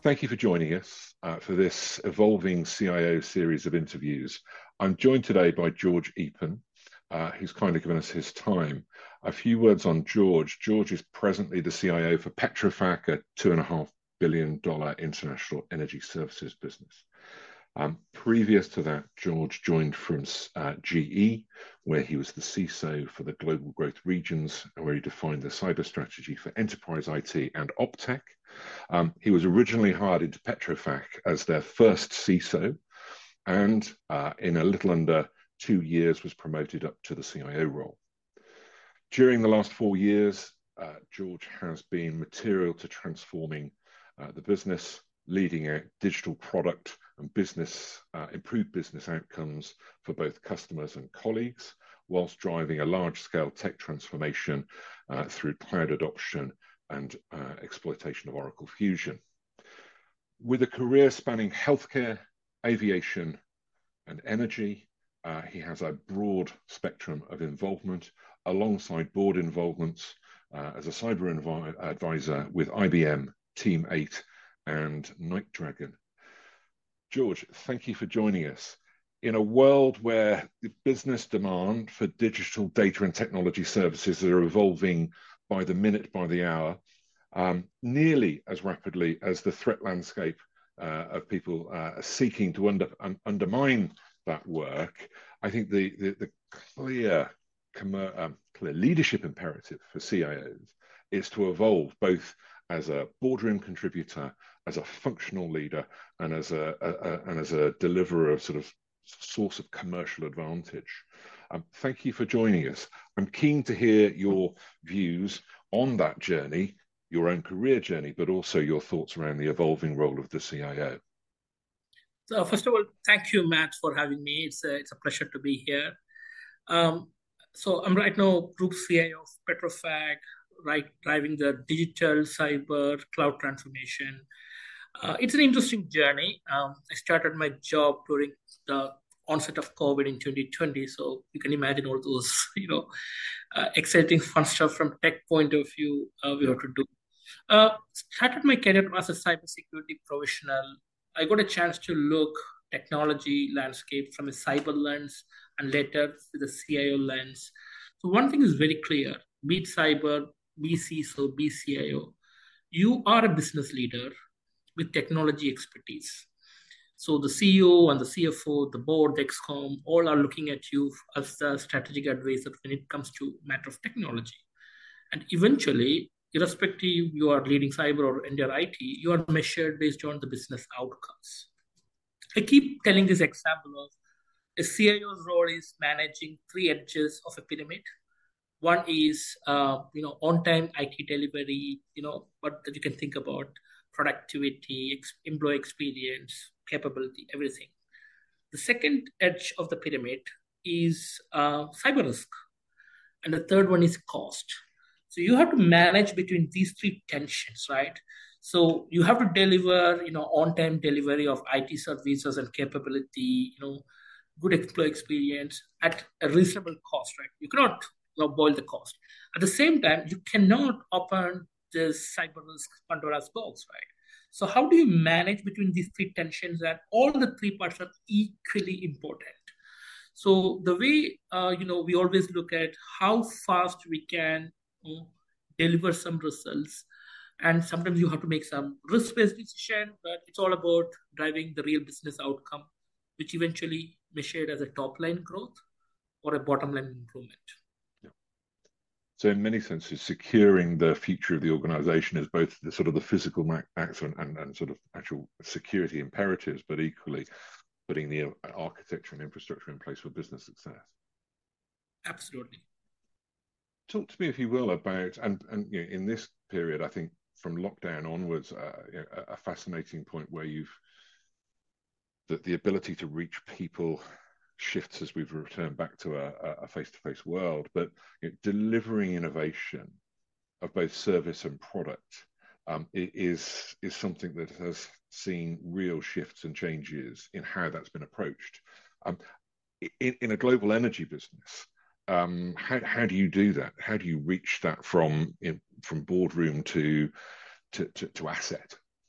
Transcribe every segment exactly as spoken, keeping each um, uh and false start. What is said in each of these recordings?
Thank you for joining us uh, for this Evolving C I O series of interviews. I'm joined today by George Eapen, uh, who's kindly given us his time. A few words on George. George is presently the C I O for Petrofac, a two and a half billion dollar international energy services business. Um, previous to that, George joined from uh, G E, where he was the C I S O for the global growth regions, where he defined the cyber strategy for enterprise I T and OpTech. Um, he was originally hired into Petrofac as their first C I S O, and uh, in a little under two years was promoted up to the C I O role. During the last four years, uh, George has been material to transforming uh, the business, leading out digital product and business, uh, improved business outcomes for both customers and colleagues, whilst driving a large-scale tech transformation uh, through cloud adoption and uh, exploitation of Oracle Fusion. With a career spanning healthcare, aviation, and energy, uh, he has a broad spectrum of involvement alongside board involvements uh, as a cyber advisor with I B M, Team eight, and Night Dragon. George, thank you for joining us. In a world where the business demand for digital data and technology services are evolving by the minute, by the hour, um, nearly as rapidly as the threat landscape uh, of people uh, seeking to under, um, undermine that work, I think the, the, the clear, um, clear leadership imperative for C I Os is to evolve both as a boardroom contributor, as a functional leader, and as a, a, a and as a deliverer of sort of source of commercial advantage. Um, thank you for joining us. I'm keen to hear your views on that journey, your own career journey, but also your thoughts around the evolving role of the C I O. So first of all, thank you, Matt, for having me. It's a, it's a pleasure to be here. Um, so I'm right now Group C I O of Petrofac, right, driving the digital, cyber, cloud transformation. Uh, it's an interesting journey. Um, I started my job during the onset of COVID in twenty twenty, so you can imagine all those, you know, uh, exciting, fun stuff from tech point of view uh, we yeah. have to do. Uh, started my career as a cybersecurity professional. I got a chance to look technology landscape from a cyber lens and later with a C I O lens. So one thing is very clear: be it cyber, be C I S O, be C I O, you are a business leader with technology expertise. So the C E O and the C F O, the board, the ExCom, all are looking at you as the strategic advisor when it comes to matter of technology. And eventually, irrespective you are leading cyber or India I T, you are measured based on the business outcomes. I keep telling this example of a C I O's role is managing three edges of a pyramid. One is, uh, you know, on-time I T delivery, you know, what that you can think about, productivity, ex- employee experience, capability, everything. The second edge of the pyramid is uh, cyber risk. And the third one is cost. So you have to manage between these three tensions, right? So you have to deliver, you know, on-time delivery of I T services and capability, you know, good employee experience at a reasonable cost, right? You cannot you know, boil the cost. At the same time, you cannot open this cyber risk Pandora's box, right? So how do you manage between these three tensions? And all the three parts are equally important. So the way, uh, you know, we always look at how fast we can you know, deliver some results. And sometimes you have to make some risk-based decision, but it's all about driving the real business outcome, which eventually measured as a top-line growth or a bottom-line improvement. Yeah. So in many senses, securing the future of the organization is both the sort of the physical acts and, and, and sort of actual security imperatives, but equally putting the architecture and infrastructure in place for business success. Absolutely. Talk to me, if you will, about, and, and you know, in this period, I think from lockdown onwards, uh, you know, a fascinating point where you've, that the ability to reach people shifts as we've returned back to a, a face-to-face world, but you know, delivering innovation of both service and product um, is, is something that has seen real shifts and changes in how that's been approached. Um, in, in a global energy business, um, how, how do you do that? How do you reach that from in, from boardroom to, to, to, to asset?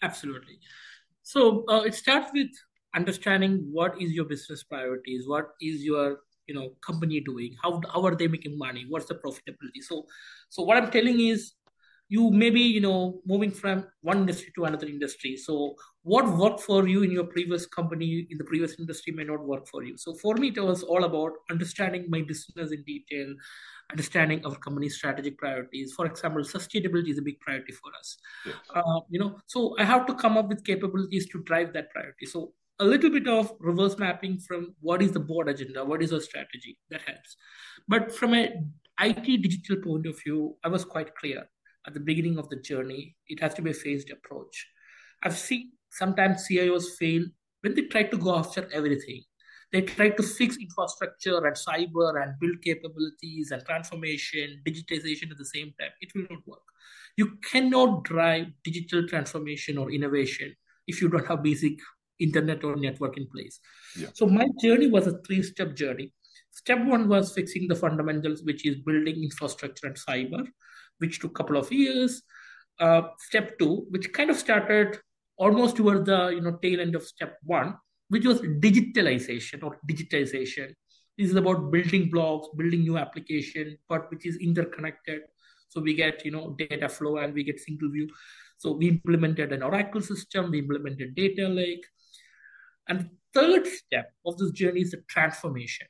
Absolutely. So uh, it starts with understanding what is your business priorities, what is your you know company doing, how how are they making money, what's the profitability. So so what I'm telling is you maybe you know moving from one industry to another industry. So what worked for you in your previous company in the previous industry may not work for you. So for me, it was all about understanding my business in detail, understanding our company's strategic priorities. For example, sustainability is a big priority for us. Yes. Uh, you know, so I have to come up with capabilities to drive that priority. So a little bit of reverse mapping from what is the board agenda, what is our strategy, that helps. But from a I T digital point of view, I was quite clear at the beginning of the journey. It has to be a phased approach. I've seen sometimes C I Os fail when they try to go after everything. They try to fix infrastructure and cyber and build capabilities and transformation, digitization at the same time. It will not work. You cannot drive digital transformation or innovation if you don't have basic internet or network in place. Yeah. So my journey was a three-step journey. Step one was fixing the fundamentals, which is building infrastructure and cyber, which took a couple of years. Uh, step two, which kind of started almost toward the you know tail end of step one, which was digitalization or digitization. This is about building blocks, building new application, but which is interconnected. So we get you know data flow and we get single view. So we implemented an Oracle system, we implemented data lake, and the third step of this journey is the transformation.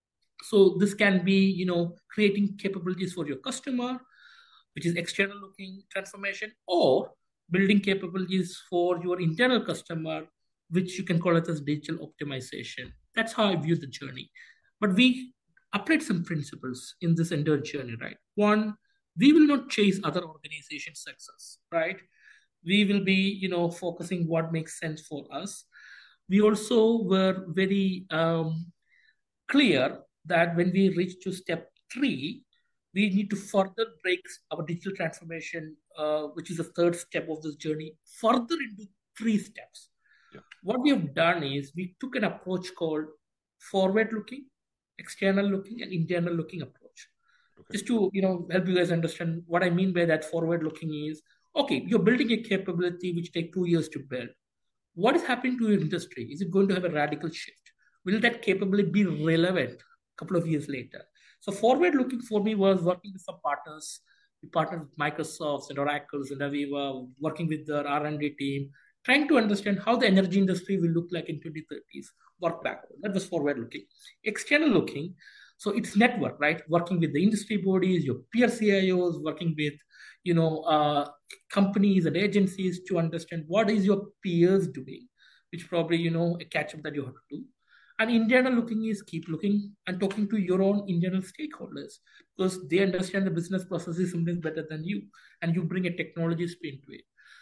So this can be you know creating capabilities for your customer, which is external looking transformation, or building capabilities for your internal customer, which you can call it as digital optimization. That's how I view the journey. But we applied some principles in this entire journey, right? One, we will not chase other organizations' success, right? We will be, you know, focusing what makes sense for us. We also were very um, clear that when we reach to step three, we need to further break our digital transformation, uh, which is the third step of this journey, further into three steps. Yeah. What we have done is we took an approach called forward looking, external looking, and internal looking approach. Okay. Just to you know help you guys understand what I mean by that forward looking is, okay, you're building a capability which take two years to build. What is happening to your industry? Is it going to have a radical shift? Will that capability be relevant a couple of years later? So forward looking for me was working with some partners. We partnered with Microsoft and Oracles and Aviva, working with their R and D team, trying to understand how the energy industry will look like in twenty thirties. Work backward. That was forward looking. External looking, so it's network, right? Working with the industry bodies, your peer C I Os, working with you know uh, companies and agencies to understand what is your peers doing, which probably you know a catch up that you have to do. And internal looking is keep looking and talking to your own internal stakeholders, because they understand the business processes sometimes better than you, and you bring a technology spin to it.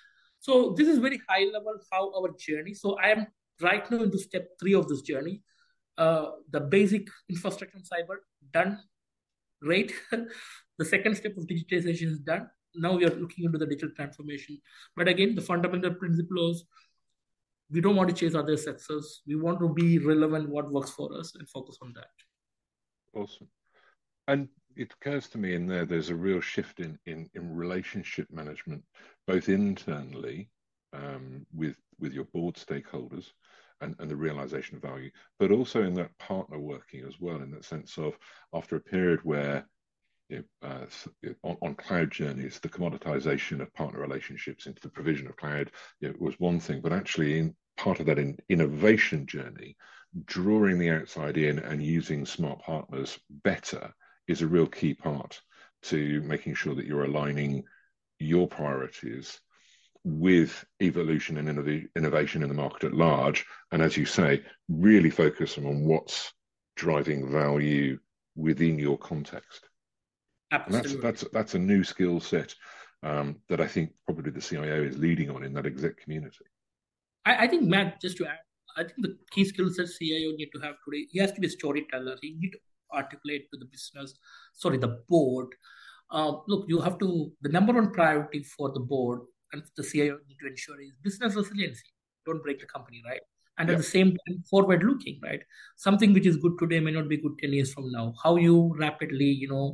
So this is very high level how our journey. So I am right now into step three of this journey. Uh, the basic infrastructure and cyber done, great. The second step of digitization is done. Now we are looking into the digital transformation. But again, the fundamental principle is we don't want to chase other success. We want to be relevant, what works for us, and focus on that. Awesome. And it occurs to me in there, there's a real shift in in, in relationship management, both internally um, with with your board stakeholders and, and the realization of value, but also in that partner working as well, in that sense of after a period where you know, uh, on, on cloud journeys, the commoditization of partner relationships into the provision of cloud you know, was one thing, but actually in part of that in innovation journey, drawing the outside in and using smart partners better is a real key part to making sure that you're aligning your priorities with evolution and innov- innovation in the market at large. And as you say, really focusing on what's driving value within your context. Absolutely. And that's that's that's a new skill set um, that I think probably the C I O is leading on in that exec community. I, I think, Matt, just to add, I think the key skill set C I O need to have today, he has to be a storyteller. He need to articulate to the business, sorry, the board. Uh, look, you have to, the number one priority for the board and the C I O need to ensure is business resiliency. Don't break the company, right? And yep. At the same time, forward looking, right? Something which is good today may not be good ten years from now. How you rapidly, you know,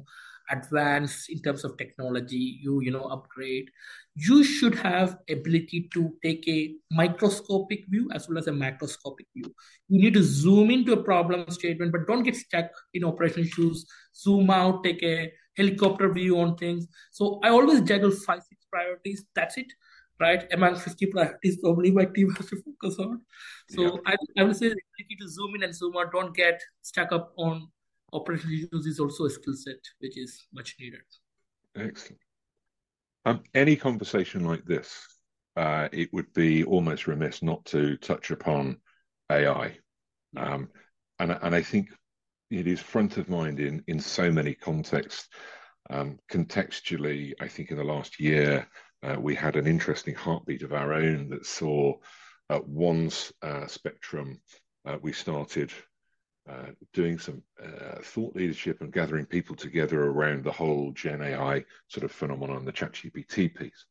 advance in terms of technology, you you know upgrade, you should have ability to take a microscopic view as well as a macroscopic view. You need to zoom into a problem statement, but don't get stuck in operational issues. Zoom out, take a helicopter view on things. So I always juggle five, six priorities. That's it, right? Among fifty priorities, probably my team has to focus on. So Yeah. I, I would say the ability to zoom in and zoom out, don't get stuck up on operational issues is also a skill set which is much needed. Excellent. Um, any conversation like this, uh, it would be almost remiss not to touch upon A I. Yeah. Um, and, and I think it is front of mind in, in so many contexts. Um, contextually, I think in the last year, uh, we had an interesting heartbeat of our own that saw at one uh, spectrum, uh, we started uh, doing some uh, thought leadership and gathering people together around the whole Gen A I sort of phenomenon, the ChatGPT piece.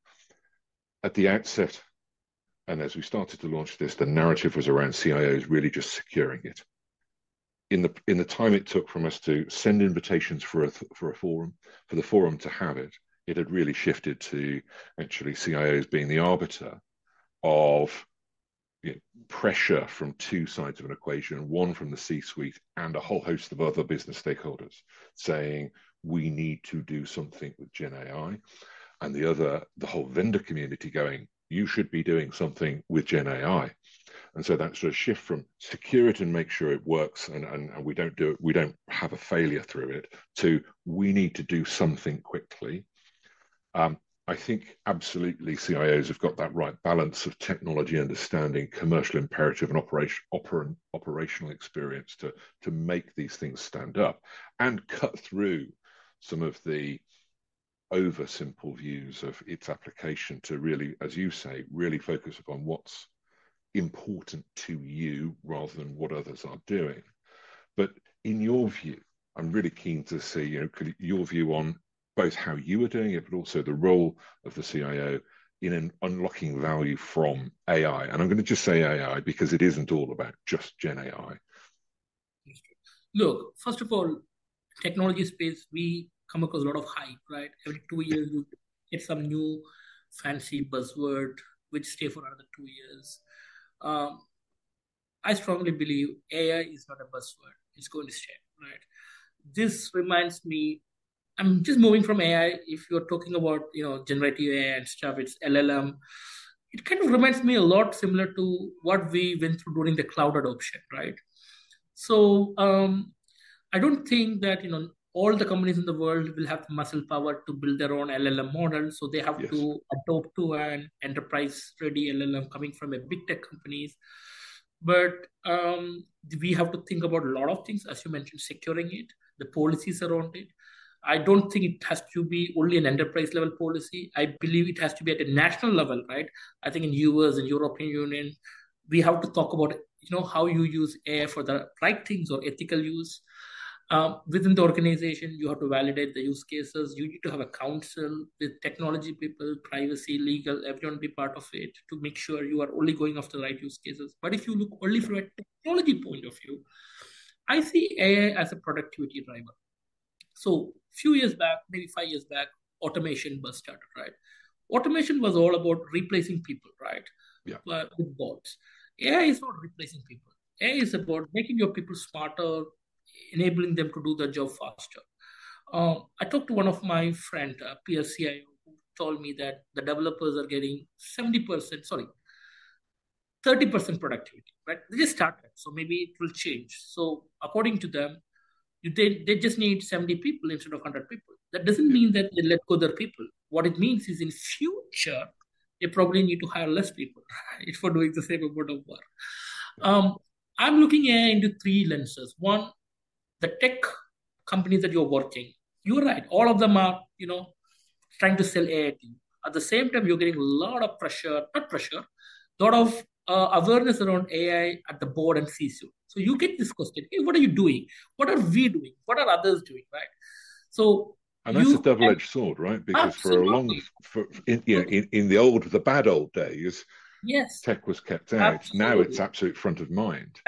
At the outset, and as we started to launch this, the narrative was around C I Os really just securing it. In the in the time it took from us to send invitations for a for a forum, for the forum to have it, it had really shifted to actually C I Os being the arbiter of, you know, pressure from two sides of an equation, one from the C-suite and a whole host of other business stakeholders saying we need to do something with Gen A I, and the other, the whole vendor community going, you should be doing something with Gen A I. And so that sort of shift from secure it and make sure it works and, and, and we don't do it, we don't have a failure through it, to we need to do something quickly. Um, I think absolutely C I Os have got that right balance of technology understanding, commercial imperative, and operation, oper, operational experience to, to make these things stand up and cut through some of the over simple views of its application to really, as you say, really focus upon what's important to you rather than what others are doing. But in your view, I'm really keen to see, you know, your view on both how you are doing it, but also the role of the C I O in an unlocking value from A I. And I'm going to just say A I because it isn't all about just Gen A I. Look, first of all, technology space, we come across a lot of hype, right? Every two years, you get some new fancy buzzword which stay for another two years. Um, I strongly believe A I is not a buzzword. It's going to stay, right? This reminds me, I'm just moving from A I. If you're talking about, you know, generative A I and stuff, it's L L M. It kind of reminds me a lot similar to what we went through during the cloud adoption, right? So um, I don't think that, you know, all the companies in the world will have the muscle power to build their own L L M model. So they have Yes. to adopt to an enterprise-ready L L M coming from a big tech companies. But um, we have to think about a lot of things, as you mentioned, securing it, the policies around it. I don't think it has to be only an enterprise level policy. I believe it has to be at a national level, right? I think in U S and European Union, we have to talk about, you know, how you use A I for the right things or ethical use. Um, within the organization, you have to validate the use cases. You need to have a council with technology people, privacy, legal, everyone be part of it to make sure you are only going after the right use cases. But if you look only from a technology point of view, I see A I as a productivity driver. So few years back, maybe five years back, automation was started, right? Automation was all about replacing people, right? Yeah. Uh, with bots. A I is not replacing people. A I is about making your people smarter, enabling them to do the job faster. Um, I talked to one of my friend, uh, peer C I O, who told me that the developers are getting seventy percent, sorry, thirty percent productivity, right? They just started, so maybe it will change. So according to them, you, they, they just need seventy people instead of one hundred people. That doesn't mean that they let go their people. What it means is in future, they probably need to hire less people right, for doing the same amount of work. Um, I'm looking at into three lenses. One, the tech companies that you're working, you're right. All of them are, you know, trying to sell A I to you. At the same time, you're getting a lot of pressure, not pressure, a lot of uh, awareness around A I at the board and C-suite. So you get this question, hey, what are you doing? What are we doing? What are others doing, right? So and that's you a double-edged sword, right? Because absolutely. for a long, for, in, you know, in, in the old, the bad old days, yes, tech was kept out. absolutely. Now it's absolute front of mind. And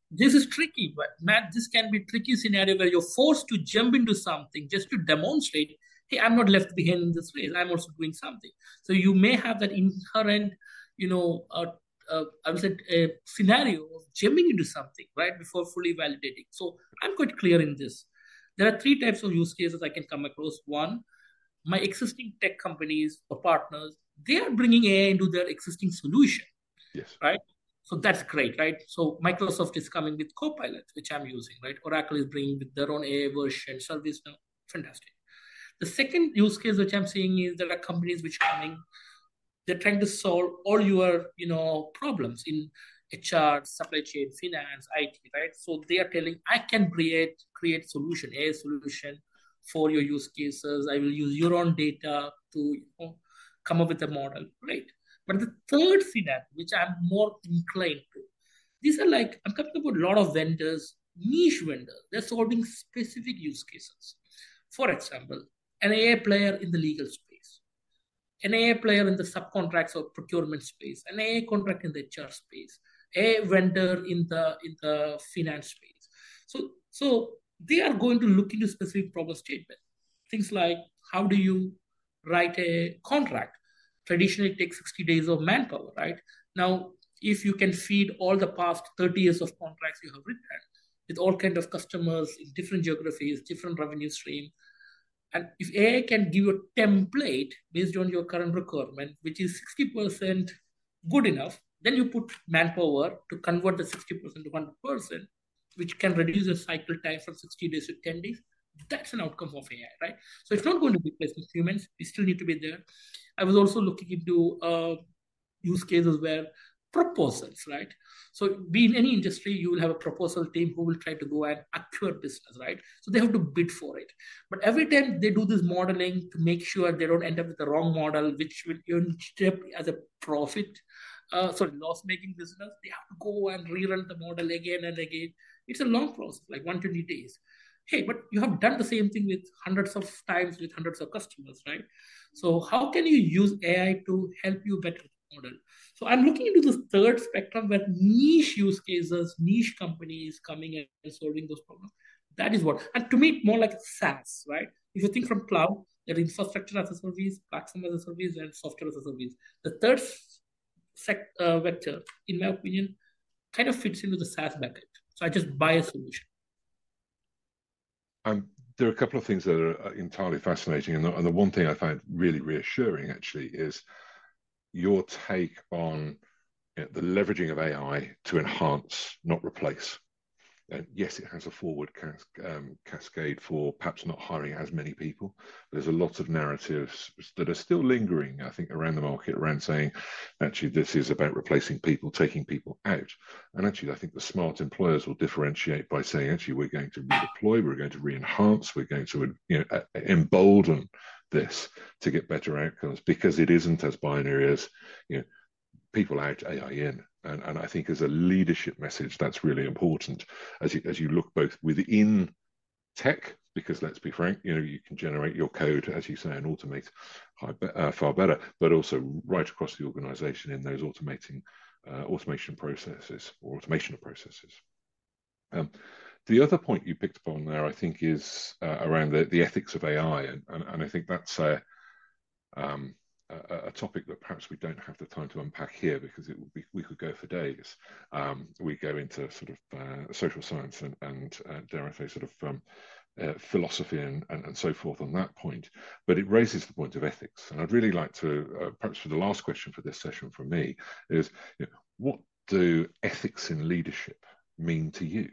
this is tricky, but Matt, this can be a tricky scenario where you're forced to jump into something just to demonstrate, hey, I'm not left behind in this race. I'm also doing something. So you may have that inherent, you know, uh, uh, I would say a scenario of jumping into something right before fully validating. So I'm quite clear in this. There are three types of use cases I can come across. One, my existing tech companies or partners, they are bringing A I into their existing solution, Yes. right? So that's great, right? So Microsoft is coming with Copilot, which I'm using, right? Oracle is bringing with their own A I version, ServiceNow, fantastic. The second use case which I'm seeing is there are companies which are coming, they're trying to solve all your, you know, problems in H R, supply chain, finance, I T, right? So they are telling, I can create create solution, A I solution for your use cases. I will use your own data to, you know, come up with a model, right? But the third scenario, which I'm more inclined to, these are like, I'm talking about a lot of vendors, niche vendors. They're solving specific use cases. For example, an A I player in the legal space, an A I player in the subcontracts or procurement space, an A I contract in the H R space, a vendor in the in the finance space. So, so they are going to look into specific problem statement. Things like how do you write a contract? Traditionally, it takes sixty days of manpower, right? Now, if you can feed all the past thirty years of contracts you have written with all kind of customers in different geographies, different revenue stream, and if A I can give you a template based on your current requirement, which is sixty percent good enough, then you put manpower to convert the sixty percent to one hundred percent, which can reduce the cycle time from sixty days to ten days. That's an outcome of A I, right? So it's not going to be replacing humans. We still need to be there. I was also looking into uh, use cases where proposals, right? So be in any industry, you will have a proposal team who will try to go and acquire business, right? So they have to bid for it. But every time they do this modeling to make sure they don't end up with the wrong model, which will end up as a profit, uh, sorry, loss-making business, they have to go and rerun the model again and again. It's a long process, like one hundred twenty days. Hey, but you have done the same thing with hundreds of times with hundreds of customers, right? So how can you use A I to help you better model? So I'm looking into this third spectrum where niche use cases, niche companies coming and solving those problems. That is what, and to me, more like SaaS, right? If you think from cloud, there is infrastructure as a service, platform as a service, and software as a service. The third sec, uh, vector, in my opinion, kind of fits into the SaaS bucket. So I just buy a solution. Um, there are a couple of things that are entirely fascinating, and the, and the one thing I find really reassuring actually is your take on, you know, the leveraging of A I to enhance, not replace. And yes, it has a forward cas um, cascade for perhaps not hiring as many people. There's a lot of narratives that are still lingering, I think, around the market, around saying, actually, this is about replacing people, taking people out. And actually, I think the smart employers will differentiate by saying, actually, we're going to redeploy, we're going to re-enhance, we're going to, you know, embolden this to get better outcomes, because it isn't as binary as, you know, people out, A I in. And, and I think as a leadership message, that's really important as you, as you look both within tech, because let's be frank, you know, you can generate your code, as you say, and automate high, uh, far better, but also right across the organization in those automating uh, automation processes or automation of processes. Um, the other point you picked up on there, I think, is uh, around the, the ethics of A I. And, and, and I think that's a, um, a, a topic that perhaps we don't have the time to unpack here, because it would be, we could go for days. Um, we go into sort of uh, social science and, and uh, dare I say, sort of um, uh, philosophy and, and, and so forth on that point. But it raises the point of ethics. And I'd really like to, uh, perhaps for the last question for this session from me, is, you know, what do ethics in leadership mean to you?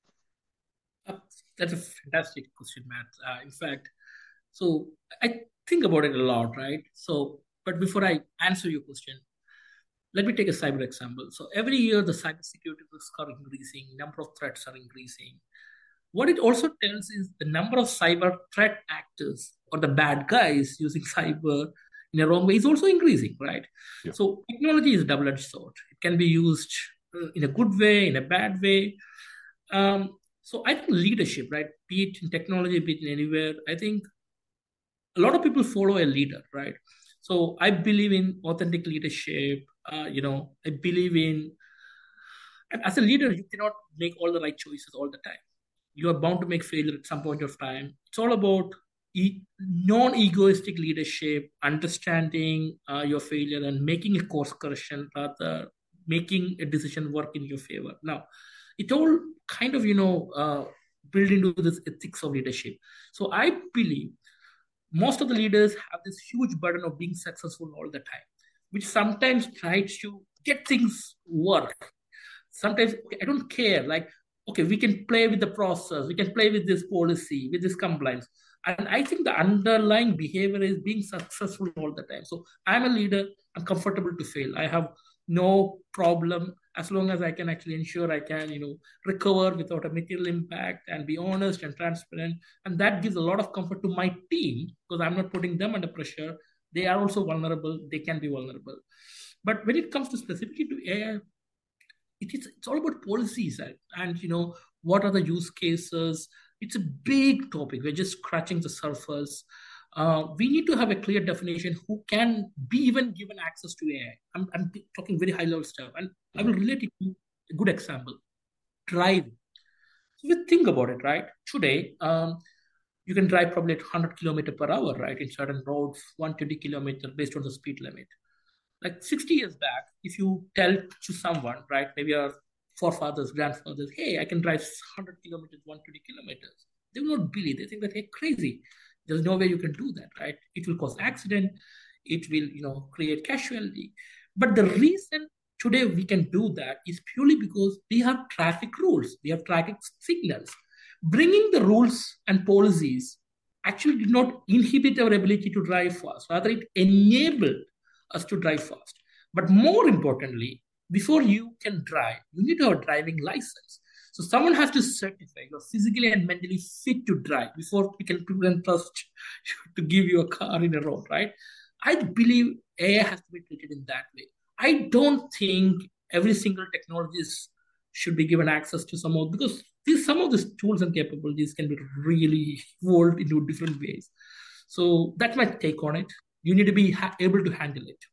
Uh, that's a fantastic question, Matt. Uh, in fact, so I think about it a lot, right? So, but before I answer your question, let me take a cyber example. So every year the cybersecurity risks are increasing, number of threats are increasing. What it also tells is the number of cyber threat actors or the bad guys using cyber in a wrong way is also increasing, right? Yeah. So technology is a double-edged sword. It can be used in a good way, in a bad way. Um, so I think leadership, right? Be it in technology, be it in anywhere, I think a lot of people follow a leader, right? So I believe in authentic leadership. Uh, you know, I believe in And as a leader, you cannot make all the right choices all the time. You are bound to make failure at some point of time. It's all about e- non-egoistic leadership, understanding uh, your failure and making a course correction, rather making a decision work in your favor. Now, it all kind of, you know, uh, build into this ethics of leadership. So I believe most of the leaders have this huge burden of being successful all the time, which sometimes tries to get things work. Sometimes okay, I don't care. Like, okay, we can play with the process, we can play with this policy, with this compliance. And I think the underlying behavior is being successful all the time. So I'm a leader, I'm comfortable to fail. I have no problem as long as I can actually ensure I can, you know, recover without a material impact and be honest and transparent. And that gives a lot of comfort to my team because I'm not putting them under pressure. They are also vulnerable, they can be vulnerable. But when it comes to specifically to A I, it is it's all about policies and, and you know what are the use cases. It's a big topic, we're just scratching the surface. Uh, we need to have a clear definition who can be even given access to AI. i'm, I'm talking very high level stuff, and I will relate it to a good example: driving. So we think about it, right? Today, um, you can drive probably at one hundred kilometer per hour, right, in certain roads, one hundred twenty kilometer based on the speed limit. Like sixty years back, if you tell to someone, right, maybe our forefathers, grandfathers, hey, I can drive one hundred kilometers, one hundred twenty kilometers, they will not believe. They think that, hey, crazy. There's no way you can do that, right? It will cause accident. It will, you know, create casualty. But the reason today we can do that is purely because we have traffic rules. We have traffic signals. Bringing the rules and policies actually did not inhibit our ability to drive fast. Rather, it enabled us to drive fast. But more importantly, before you can drive, you need to have a driving license. So someone has to certify you're physically and mentally fit to drive before we can, people can trust to give you a car in a road, right? I believe A I has to be treated in that way. I don't think every single technologist should be given access to some of, because these, some of these tools and capabilities can be really evolved into different ways. So that's my take on it. You need to be ha- able to handle it.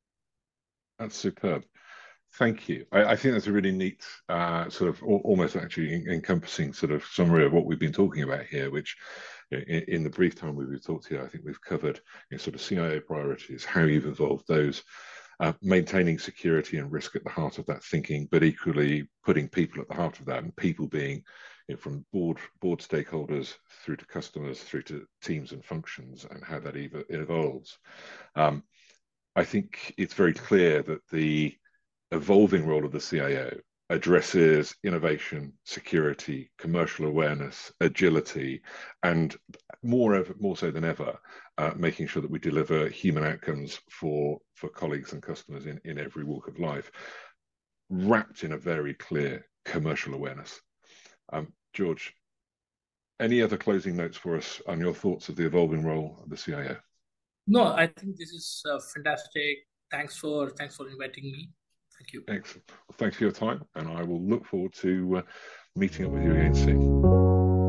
That's superb. Thank you. I, I think that's a really neat uh, sort of al- almost actually en- encompassing sort of summary of what we've been talking about here, which in, in the brief time we've talked here, I think we've covered you know, sort of C I O priorities, how you've evolved those, uh, maintaining security and risk at the heart of that thinking, but equally putting people at the heart of that, and people being you know, from board board stakeholders through to customers, through to teams and functions, and how that ev- evolves. Um, I think it's very clear that the evolving role of the C I O addresses innovation, security, commercial awareness, agility, and more ever, more so than ever, uh, making sure that we deliver human outcomes for for colleagues and customers in, in every walk of life, wrapped in a very clear commercial awareness. Um, George, any other closing notes for us on your thoughts of the evolving role of the C I O? No, I think this is uh, fantastic. Thanks for thanks for inviting me. Thank you. Excellent. Well, thanks for your time, and I will look forward to uh, meeting up with you again soon.